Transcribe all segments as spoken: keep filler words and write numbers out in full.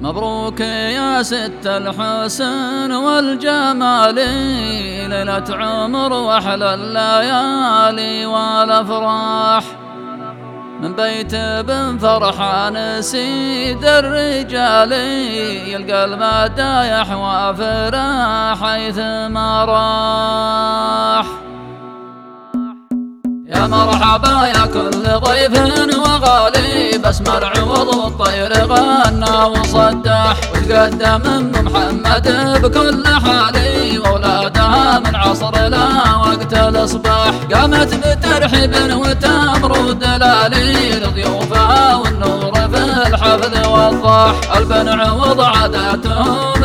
مبروك يا ست الحسن والجمال، ليلة عمر واحلى الليالي والافراح. من بيت بن فرحان سيد الرجال، يلقى المدايح وافراح حيث ما راح. يا مرحبا يا كل ضيف وغالي، باسم العوض والطير غنى وصدح، وتقدم ام محمد بكل حالي، واولادها من عصر لا وقت الاصباح. قامت بترحيب وتمر ودلالي لضيوفها، والنور في الحفل وضح. البن عوض عاداتهم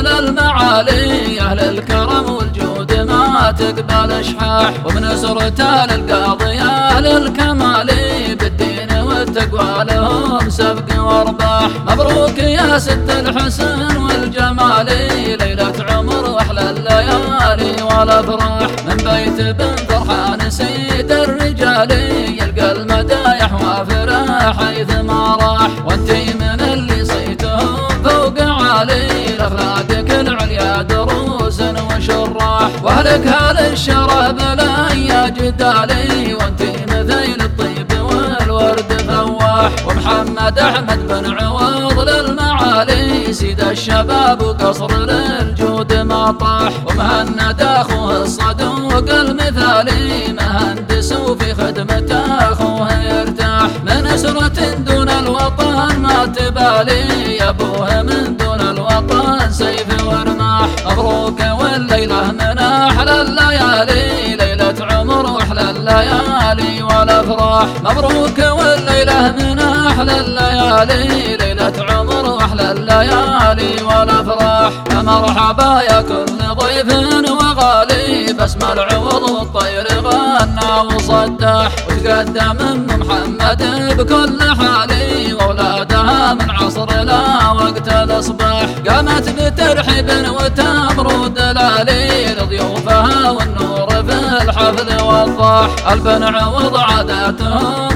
للمعالي، اهل الكرم والجود ما تقبل اشحاح، ومن سرته للقاضي للكمال، بالدين والتقوى لهم سبق وارباح. مبروك يا ست الحسن والجمال، ليلة عمر واحلى الليالي والافراح. من بيت بن فرحان سيد الرجال، يلقى المدايح وافراح حيث ما راح. وانتي من اللي صيتهم فوق عالي، لاخلاقك العليا دروس وشراح، واهلك هال الشرف لا يا جدالي، وانتي مثيل الطيب والورد فواح. ومحمد احمد بن عوض للمعالي، سيد الشباب وقصر للجود ما طاح. ومهند اخوه الصدوق المثالي، مهندس وفي خدمته اخوه يرتاح. من اسرة دون الوطن ما تبالي، يا ابوه من دون الوطن سيف ورماح. مبروك والليله من احلى الليالي، ليله عمر واحلى الليالي والافراح. مبروك والليله من احلى الليالي، ليله عمر واحلى الليالي والافراح. يا مرحبا يا كل ضيف وغالي، باسم العوض والطير غنى وصدح، وتقدم ام محمد بكل حالي، واولادها من عصر لا وقت الاصباح. قامت بترحيب وتمر ودلالي لضيوفها، والنور في الحفل وضح. البن عوض عاداتهم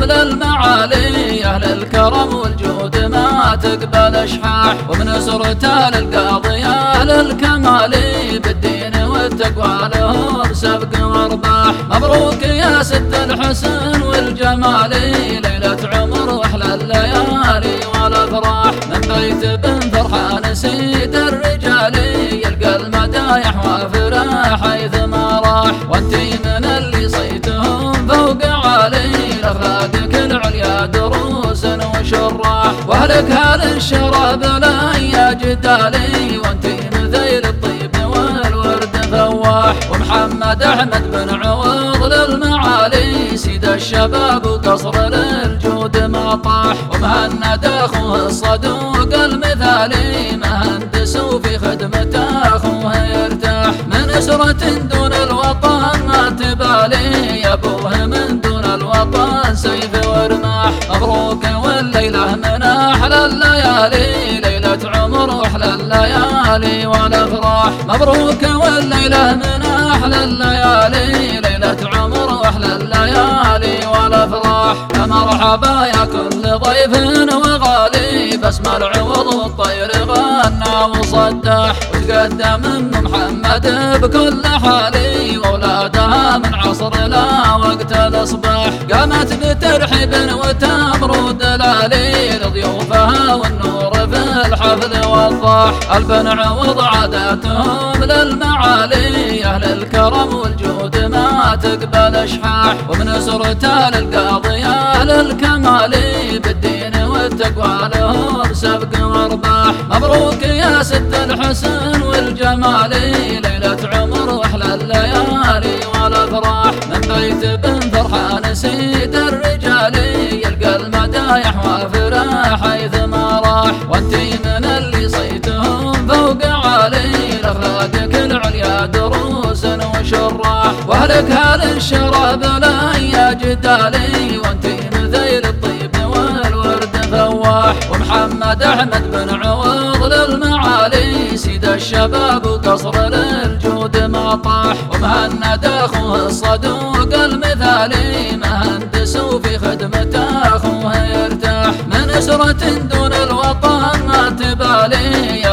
للمعالي، اهل الكرم والجود ما تقبل اشحاح، ومن سرته للقاضي اهل الكمال، بالدين والتقوى لهم سبق وارباح. مبروك يا ست الحسن والجمال، ليلة عمر واحلى الليالي والافراح. من بيت بن فرحان سيد الرجال، يلقى المدايح وافراح حيث ما راح. وانتي من اللي صيتهم فوق عالي، لاخلاقك العليا دروس وشراح، واهلك هال الشرف لا يا جدالي، وانتي مثيل الطيب والورد فواح. ومحمد احمد بن عوض للمعالي، سيد الشباب وقصر للجود ما طاح. ومهند اخوه الصدوق المثالي، مهندس وفي خدمته اخوه يرتاح. من اسرة دون الوطن ما تبالي، يا ابوه من دون الوطن سيف ورماح. مبروك والليله من احلى الليالي، ليله عمر واحلى الليالي والافراح. مبروك والليله من احلى الليالي، ليله عمر واحلى الليالي والافراح. يا مرحبا يا كل ضيف وغالي، باسم العوض والطير غنى وصدح، وتقدم ام محمد بكل حالي، واولادها من عصر لا وقت الاصباح. قامت بترحيب وتمر ودلالي لضيوفها، والنور في الحفل وضح. البن عوض عاداتهم للمعالي، اهل الكرم والجود ما تقبل اشحاح، ومن سرته للقاضي اهل الكمال، بالدين والتقوى لهم سبق وارباح. مبروك يا ست الحسن والجمال، ليلة عمر واحلى الليالي والافراح. من بيت بن فرحان سيد الرجال، يلقى المدايح وافراح حيث ما راح. وانتي من اللي صيتهم فوق عالي، لاخلاقك العليا دروس وشراح، واهلك هال الشرف لا يا جدالي، وانتي مثيل الطيب والورد فواح. ومحمد احمد بن عوض للمعالي، سيد الشباب وقصر للجود ما طاح. ومهند اخوه الصدوق المثالي، مهندس وفي خدمته اخوه يرتاح. من اسرة دون الوطن ما تبالي،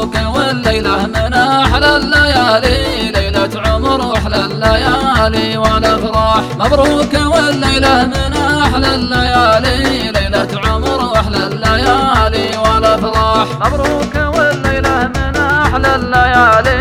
مبروك والليلة من أحلى الليالي، ليلة عمر وأحلى الليالي والأفراح. مبروك والليلة من أحلى الليالي، ليلة عمر وأحلى الليالي والأفراح. مبروك والليلة من أحلى الليالي